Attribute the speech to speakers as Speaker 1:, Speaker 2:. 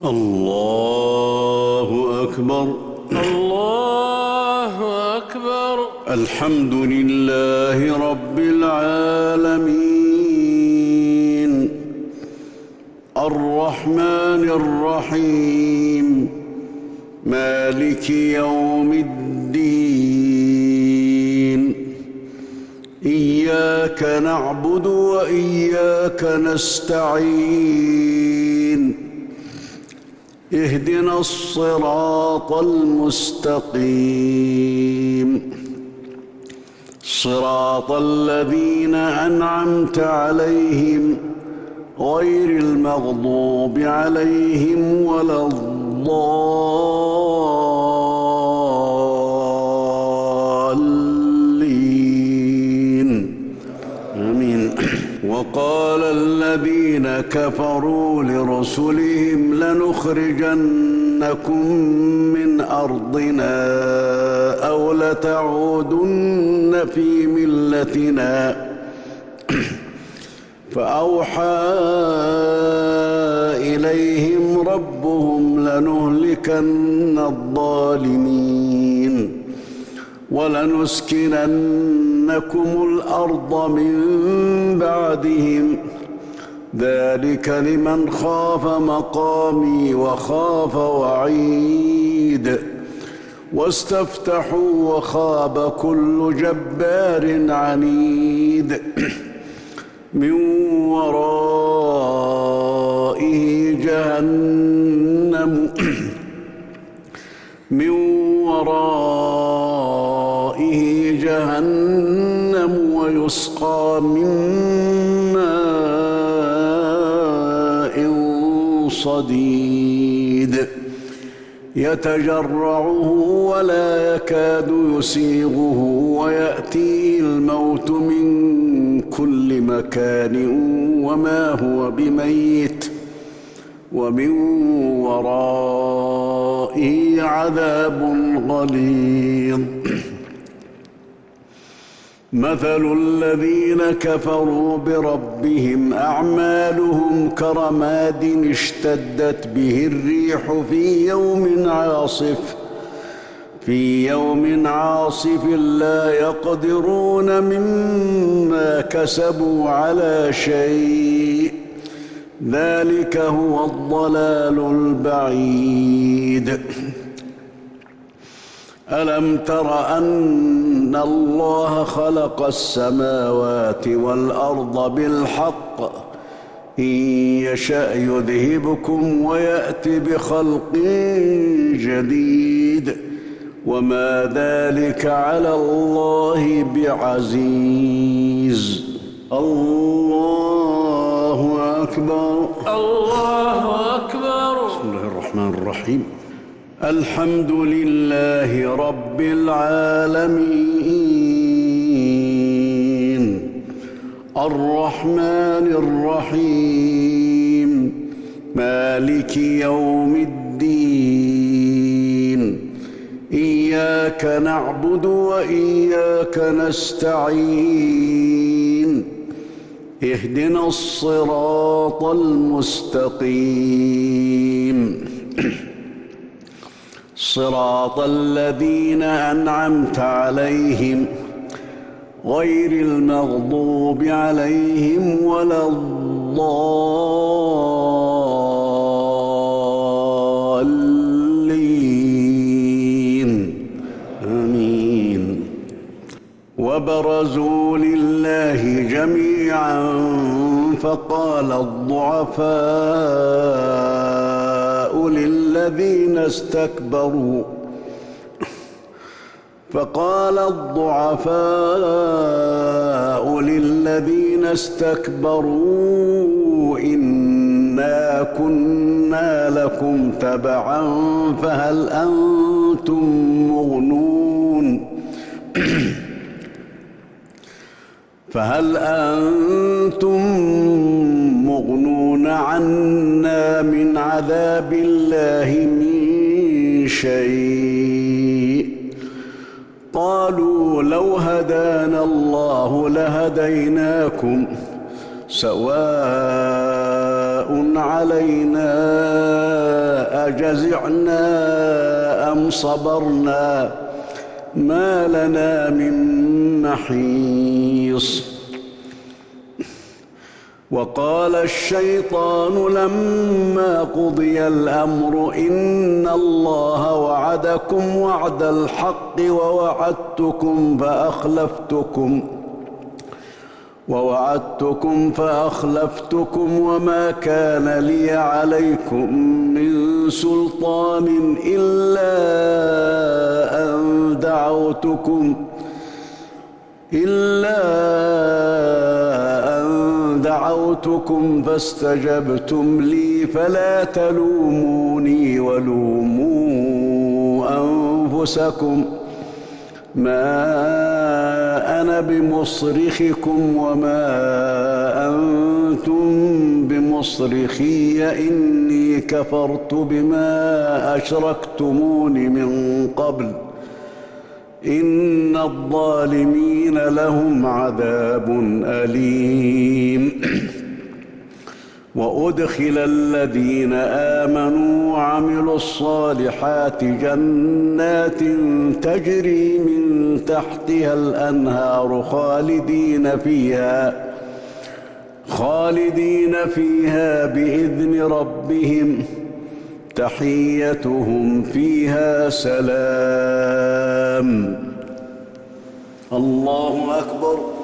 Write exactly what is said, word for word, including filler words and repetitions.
Speaker 1: الله أكبر.
Speaker 2: الله أكبر.
Speaker 1: الحمد لله رب العالمين الرحمن الرحيم مالك يوم الدين إياك نعبد وإياك نستعين اهدنا الصراط المستقيم صراط الذين أنعمت عليهم غير المغضوب عليهم ولا الضالين آمين. وقال الذين كفروا لرسلهم لنخرجنكم من أرضنا أو لتعودن في ملتنا فأوحى إليهم ربهم لنهلكن الظالمين ولنسكننكم الأرض من بعدهم ذلك لمن خاف مقامي وخاف وعيد واستفتحوا وخاب كل جبار عنيد من ورائه جهنم من ورائه جهنم ويسقى من ماء صديد يتجرعه ولا يكاد يسيغه ويأتيه الموت من كل مكان وما هو بميت ومن ورائه عذاب غليظ. مثل الذين كفروا بربهم أعمالهم كرماد اشتدت به الريح في يوم عاصف في يوم عاصف لا يقدرون مما كسبوا على شيء ذلك هو الضلال البعيد. ألم تر أن الله خلق السماوات والأرض بالحق إن يشأ يذهبكم ويأتي بخلق جديد وما ذلك على الله بعزيز. الله أكبر.
Speaker 2: الله أكبر.
Speaker 1: بسم الله الرحمن الرحيم. الحمد لله رب العالمين الرحمن الرحيم مالك يوم الدين إياك نعبد وإياك نستعين اهدنا الصراط المستقيم صراط الذين أنعمت عليهم غير المغضوب عليهم ولا الضالين آمين. وبرزوا لله جميعا فقال الضعفاء للذين استكبروا فقال الضعفاء للذين استكبروا إنا كنا لكم تبعا فهل أنتم مغنون فهل أنتم مغنون عنا من عذاب الله من شيء قالوا لو هدانا الله لهديناكم سواء علينا أجزعنا أم صبرنا ما لنا من محيص. وقال الشيطان لما قضي الأمر إن الله وعدكم وعد الحق ووعدتكم فأخلفتكم ووعدتكم فأخلفتكم وما كان لي عليكم من سلطان إلا أن دعوتكم إلا أن دعوتكم فاستجبتم لي فلا تلوموني ولوموا أنفسكم ما أنا بمصرخكم وما أنتم بمصرخي إني كفرت بما أشركتمون من قبل إن الظالمين لهم عذاب أليم. وأدخل الذين آمنوا وعملوا الصالحات جنات تجري من تحتها الأنهار خالدين فيها خالدين فيها بإذن ربهم تحيتهم فيها سلام. الله أكبر.